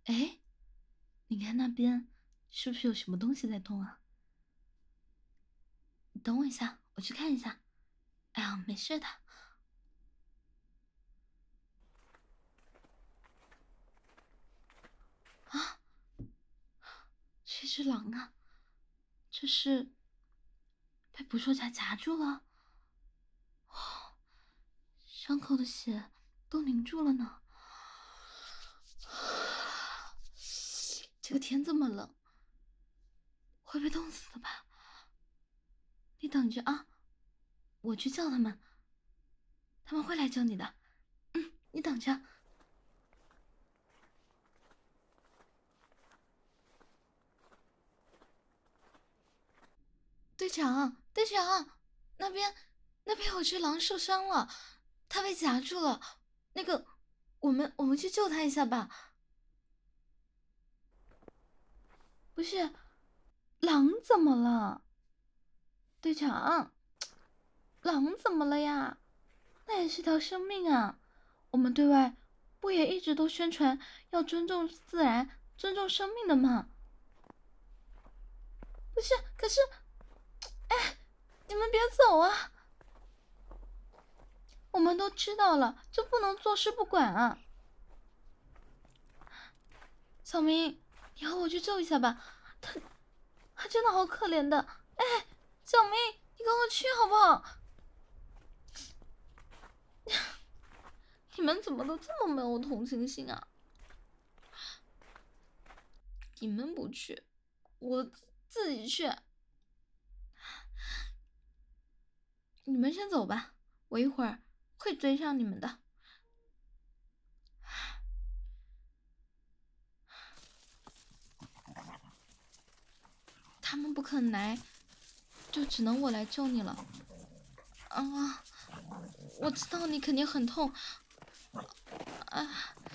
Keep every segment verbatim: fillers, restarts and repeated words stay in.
哎，你看那边是不是有什么东西在动啊？你等我一下，我去看一下。哎呀，没事的。啊，是只狼啊！这是被捕兽夹夹住了，哦，伤口的血都凝住了呢。这个天这么冷，会被冻死的吧？你等着啊，我去叫他们，他们会来救你的。嗯，你等着。队长，队长，那边那边有只狼受伤了，它被夹住了。那个，我们我们去救它一下吧。不是，狼怎么了？队长，狼怎么了呀？那也是条生命啊！我们对外不也一直都宣传要尊重自然、尊重生命的吗？不是，可是，哎，你们别走啊！我们都知道了，就不能坐视不管啊！小明，你和我去救一下吧，他他真的好可怜的。哎，小明，你跟我去好不好？你们怎么都这么没有同情心啊？你们不去，我自己去。你们先走吧，我一会儿会追上你们的。他们不肯来，就只能我来救你了。啊，我知道你肯定很痛。啊，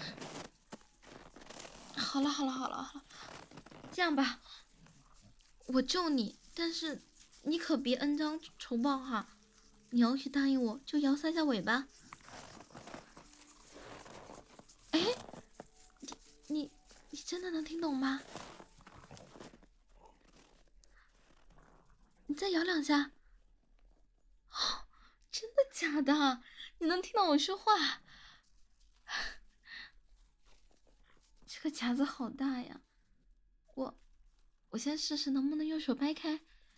好了好了好了好了，这样吧，我救你，但是你可别恩将仇报哈。你要是答应我，就摇三下尾巴。哎，你你你真的能听懂吗？你再摇两下。哦，真的假的？你能听懂我说话？这个夹子好大呀，我我先试试能不能用手掰开。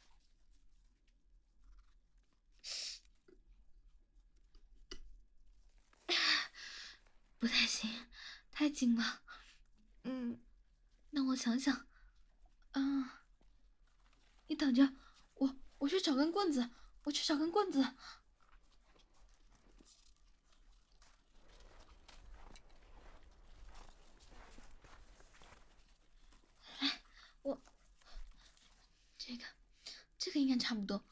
不太行，太紧了。嗯，那我想想。嗯，你等着，我我去找根棍子，我去找根棍子。来，我这个这个应该差不多。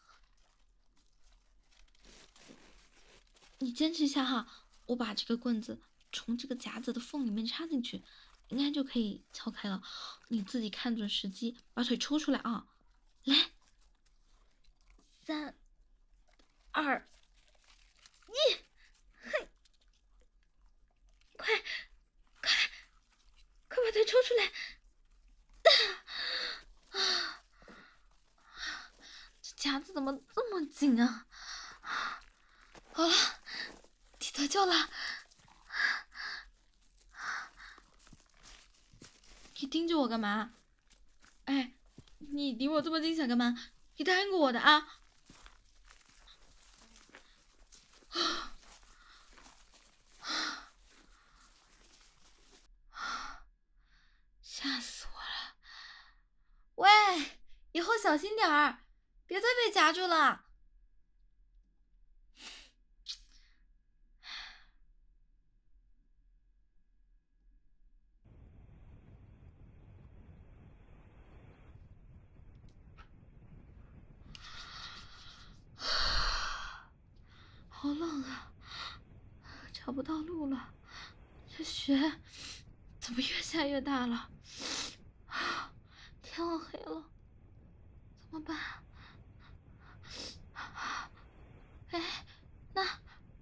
你坚持一下哈，我把这个棍子从这个夹子的缝里面插进去，应该就可以撬开了。你自己看准时机，把腿抽出来啊！来，三、二、一，嘿，快快快把腿抽出来！啊，这夹子怎么这么紧啊？好了，你得救了。你盯着我干嘛？哎，你离我这么近想干嘛？你答应过我的啊！吓死我了！喂，以后小心点儿，别再被夹住了。好冷啊，找不到路了，这雪怎么越下越大了？天要黑了，怎么办？哎，那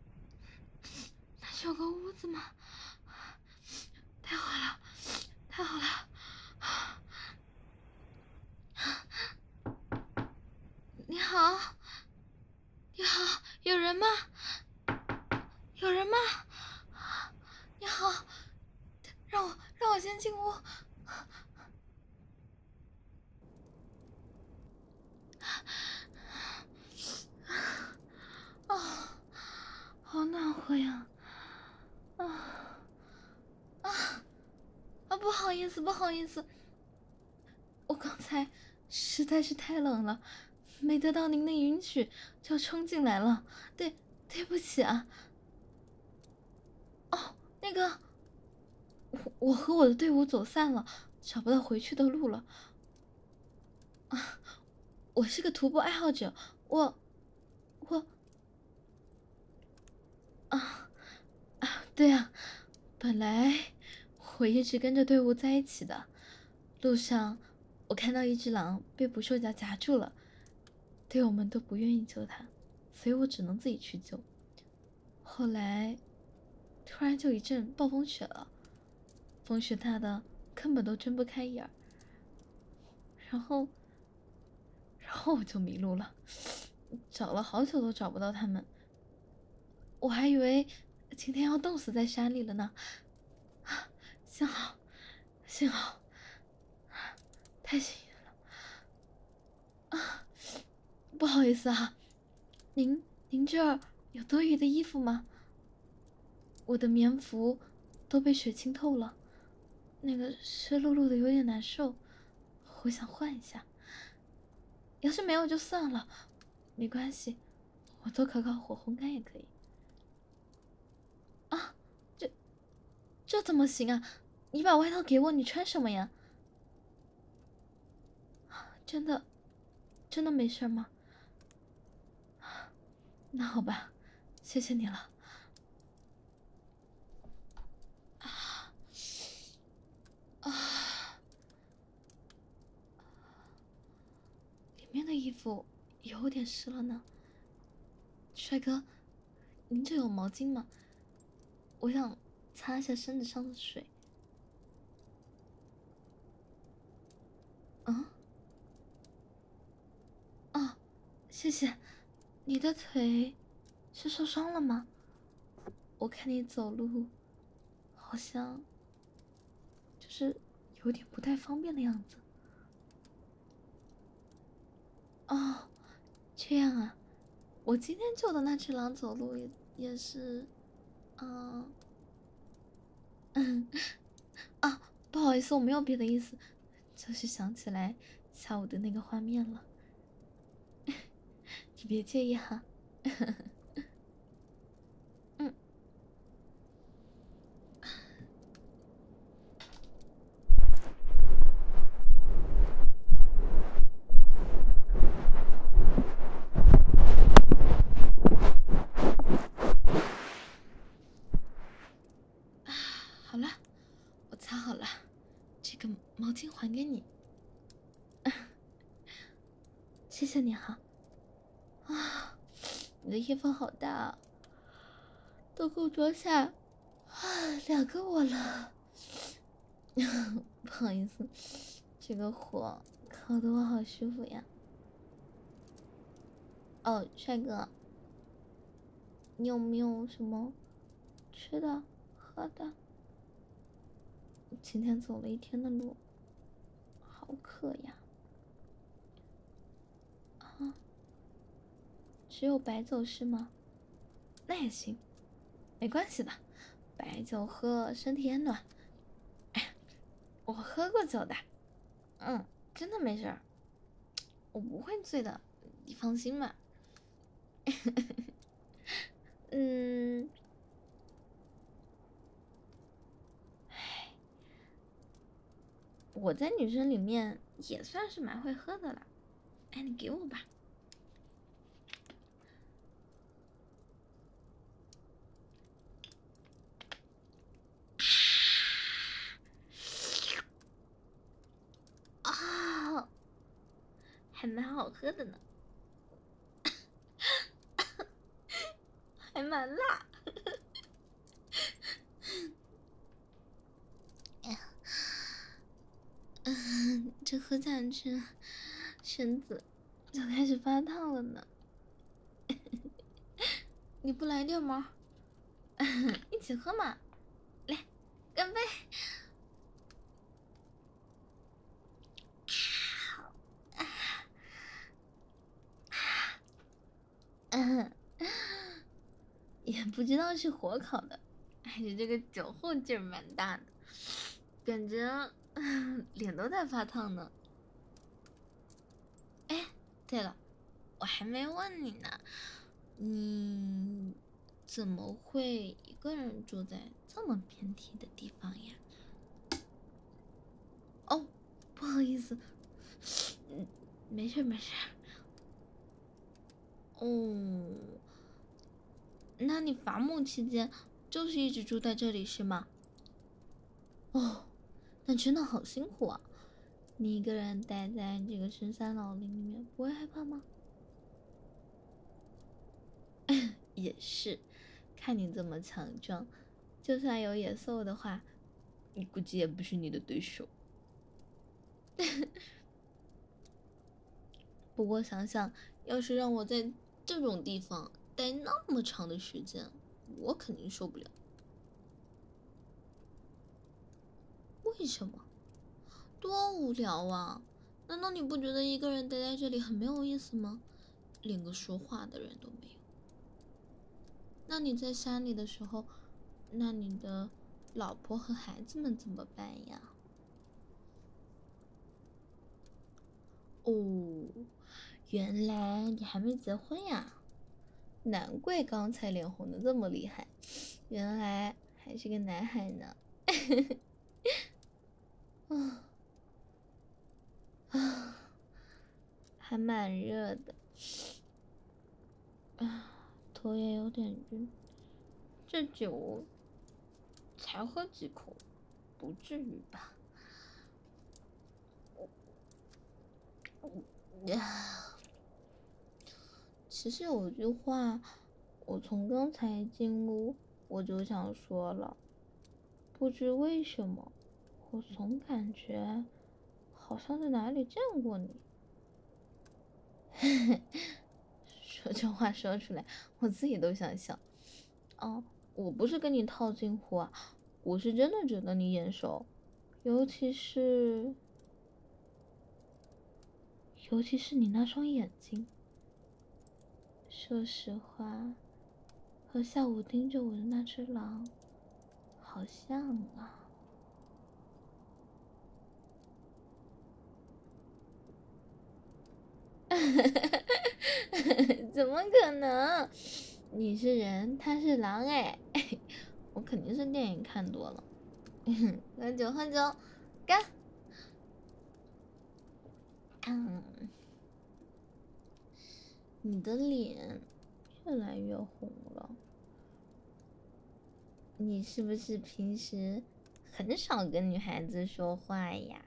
那有个屋子吗？太好了，太好吗？有人吗？你好，让我让我先进屋。啊，好暖和呀！啊啊啊！不好意思，不好意思，我刚才实在是太冷了，没得到您的允许就冲进来了。对，对不起啊。哦，那个，我我和我的队伍走散了，找不到回去的路了。啊，我是个徒步爱好者，我我啊啊，对啊，本来我一直跟着队伍在一起的，路上我看到一只狼被捕兽夹夹住了，队友们都不愿意救它，所以我只能自己去救。后来突然就一阵暴风雪了，风雪大的根本都睁不开眼儿，然后然后我就迷路了，找了好久都找不到他们，我还以为今天要冻死在山里了呢。啊，幸好，幸好，太幸运了啊！不好意思啊，您您这儿有多余的衣服吗？我的棉服都被雪浸透了，那个湿漉漉的有点难受，我想换一下。要是没有就算了，没关系，我多烤烤火烘干也可以。啊，这这怎么行啊？你把外套给我，你穿什么呀？真的，真的没事吗？那好吧，谢谢你了。啊啊，里面的衣服有点湿了呢。帅哥，您这有毛巾吗？我想擦一下身子上的水。嗯，哦，谢谢。你的腿是受伤了吗？我看你走路好像就是有点不太方便的样子。哦，这样啊。我今天救的那只狼走路也也是，嗯嗯啊，不好意思，我没有别的意思，就是想起来下午的那个画面了。你别介意哈。嗯，啊，好了，我擦好了，这个毛巾还给你。谢谢你哈。啊，你的衣服好大，都够装下啊两个我了。不好意思，这个火烤得我好舒服呀。哦，帅哥，你有没有什么吃的、喝的？今天走了一天的路，好渴呀。啊，只有白酒是吗？那也行，没关系的，白酒喝身体也暖。哎，我喝过酒的，嗯，真的没事儿，我不会醉的，你放心吧。嗯，唉，我在女生里面也算是蛮会喝的了。哎，你给我吧。啊，还蛮好喝的呢，还蛮辣。哎呀，嗯，这喝下去，身子就开始发烫了呢。 你不来点吗？一起喝嘛，来，干杯！嗯，也不知道是火烤的，还是这个酒后劲儿蛮大的，感觉脸都在发烫呢。哎，对了，我还没问你呢，你怎么会一个人住在这么偏僻的地方呀？哦，不好意思，嗯，没事没事。哦，那你伐木期间就是一直住在这里是吗？哦，那真的好辛苦啊！你一个人待在这个深山老林里面，不会害怕吗？也是，看你这么强壮，就算有野兽的话，你估计也不是你的对手。不过想想，要是让我在这种地方待那么长的时间，我肯定受不了。为什么？多无聊啊！难道你不觉得一个人待在这里很没有意思吗？连个说话的人都没有。那你在山里的时候，那你的老婆和孩子们怎么办呀？哦，原来你还没结婚呀？难怪刚才脸红的这么厉害，原来还是个男孩呢。啊啊，还蛮热的，啊，头也有点晕。这酒才喝几口，不至于吧？呀，其实有句话，我从刚才进屋我就想说了，不知为什么，我总感觉好像在哪里见过你。说这话说出来，我自己都想笑。哦，我不是跟你套近乎啊，我是真的觉得你眼熟，尤其是，尤其是你那双眼睛。说实话，和下午盯着我的那只狼，好像啊。怎么可能？你是人，他是狼哎！我肯定是电影看多了。喝酒喝酒，干！嗯，你的脸越来越红了，你是不是平时很少跟女孩子说话呀？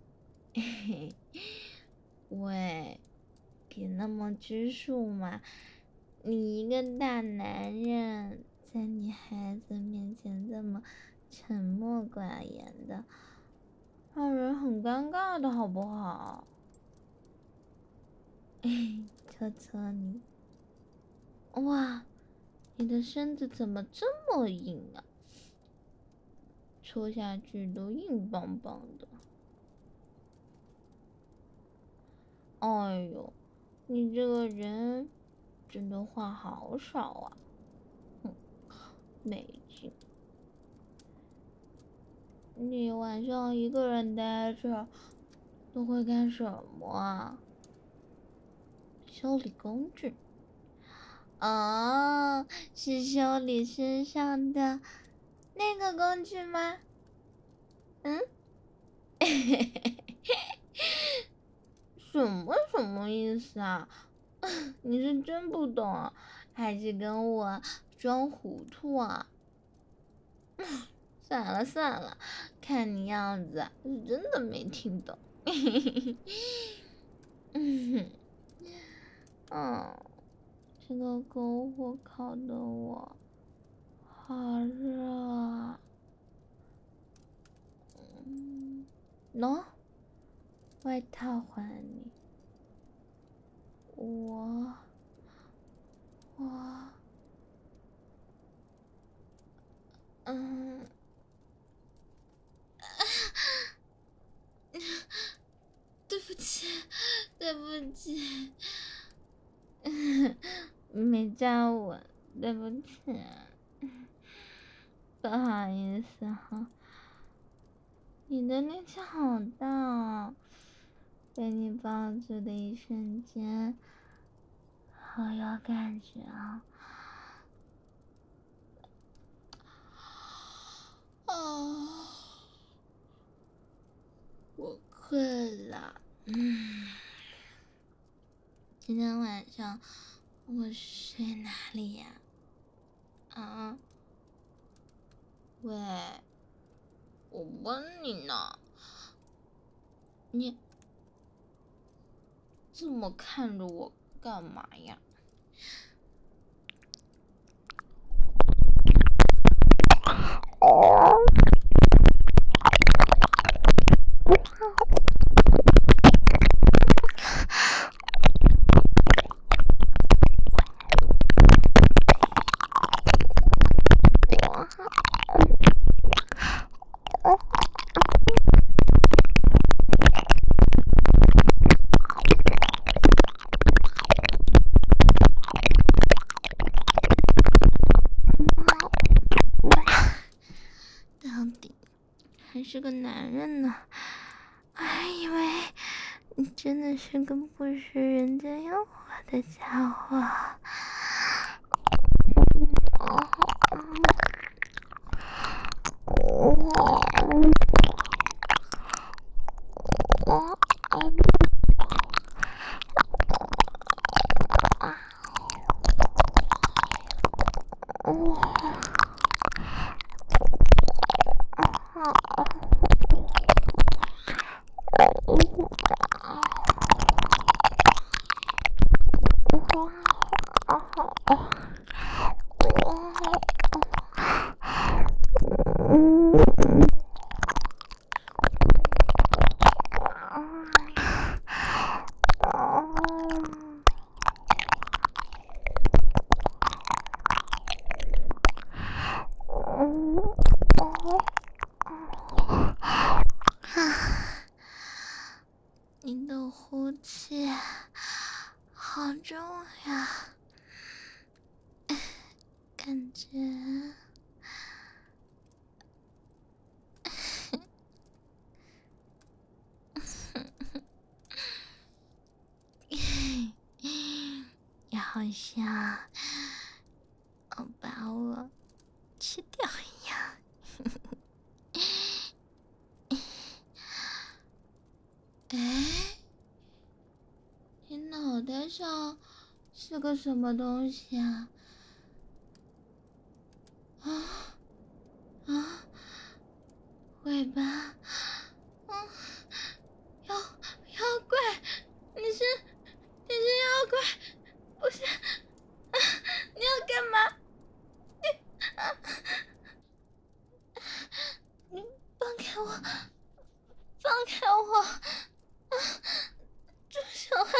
喂，别那么拘束嘛！你一个大男人，在女孩子面前这么沉默寡言的，让人很尴尬的好不好？戳戳你，哇，你的身子怎么这么硬啊？戳下去都硬邦邦的。哎呦，你这个人真的话好少啊！哼，没劲。你晚上一个人待着，都会干什么啊？修理工具。哦，是修理身上的那个工具吗？嗯，什么什么意思啊？你是真不懂啊，还是跟我装糊涂啊？算了算了，看你样子是真的没听懂。嗯，这个篝火烤的我好热啊！嗯，喏，外套还你。我我嗯，对不起，对不起，没扎稳，对不起，不好意思哈。你的力气好大哦，被你抱住的一瞬间，好有感觉啊！哦，我困了。嗯，今天晚上我睡哪里呀？啊？喂，我问你呢，你这么看着我干嘛呀？哦。到底还是个男人呢，我还以为你真的是个不食人间烟火的家伙。你的呼气好重呀，感觉也好像要把我吃掉一样。哎，你脑袋上是个什么东西啊？啊啊，尾巴，嗯，妖妖怪，你是你是妖怪，不是？啊，你要干嘛？你啊，你放开我，放开我！啊，住手啊！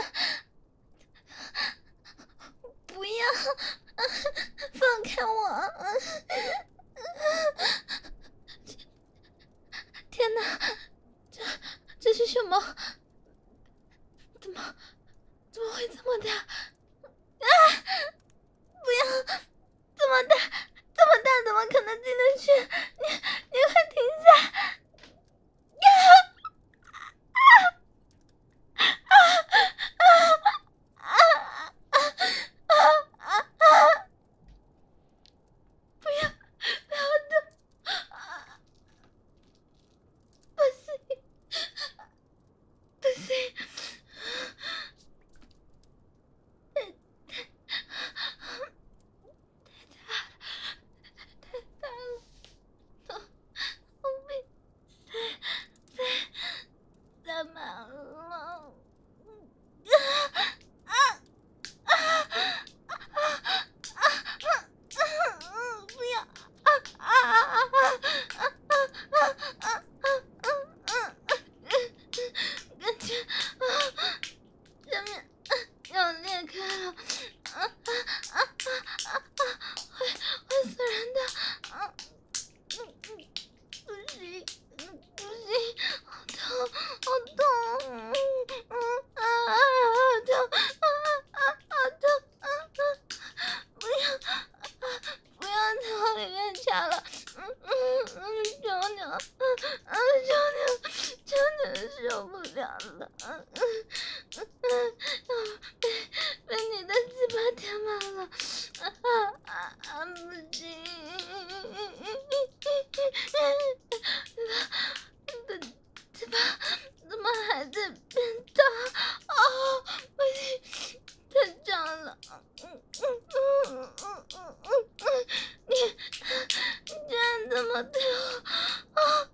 不要！啊，放开我！啊，天哪，这这是什么？怎么怎么会这么大？啊！不要！这么大，这么大，怎么可能进得去？你你快停下！啊啊啊啊啊啊啊！不要不要动！啊，不行！ 了，嗯嗯嗯嗯，被被你的鸡巴填满了，啊啊啊！不行，你的鸡巴怎么还在变大？哦，不行，太胀了，嗯嗯嗯嗯嗯嗯嗯，你你居然这么对我啊！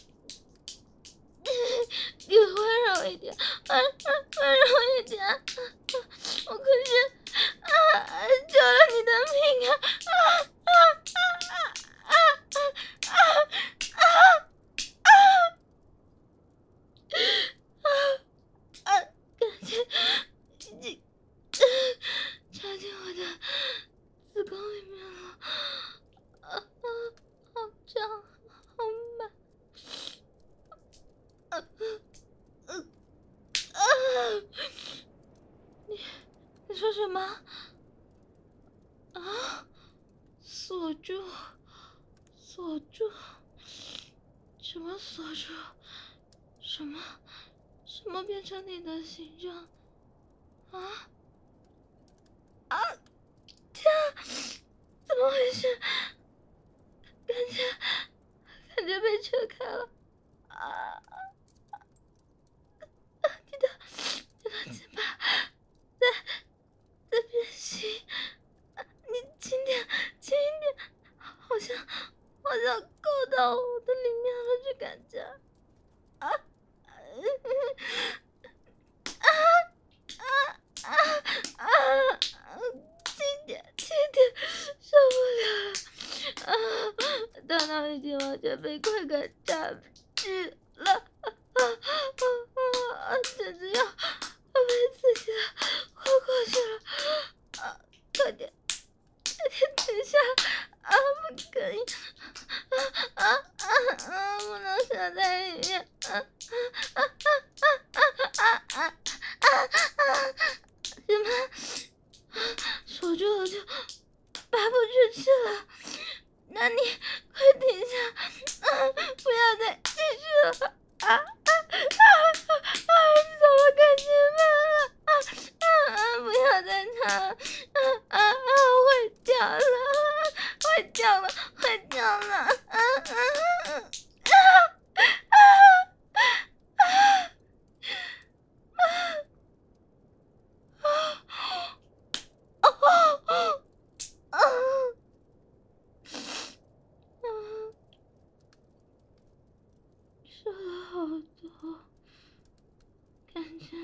你温柔一点，温温温柔一点，我可是啊救了你的命啊！啊啊啊啊啊啊啊啊啊！感觉已经插进我的子宫里面了，啊啊，好胀，好满，啊啊啊！你你说什么？啊！锁住，锁住，什么锁住？什么？什么变成你的形状？啊啊！天啊！怎么回事？感觉感觉被扯开了啊！你的你的鸡巴在在变形，你轻点轻一点，好像好像够到我的里面了，这感觉啊！啊啊啊啊！轻点，轻点，受不了了！啊，大脑已经完全被快感占据了，啊啊啊啊！简直要要被刺激的昏过去了！啊，快点，快点停下！啊，不可以！啊啊啊啊！不能射在里面！啊啊啊啊啊啊啊啊啊！什么？锁住了就拔不出去了？那你快停下！啊，不要再继续了！啊啊啊啊！你怎么更兴奋了？啊啊啊！不要再唱了！啊啊啊！会掉了！会掉了！会掉了！啊啊啊！啊啊啊！哦哦哦！嗯，瘦了好多，感觉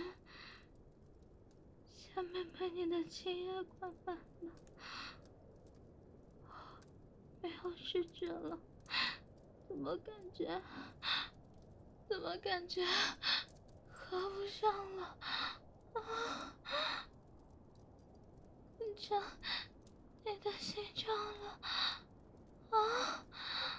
下面被你的精液灌满了，没有知觉了，怎么感觉？怎么感觉合不上了？啊！变成你的形状了！啊！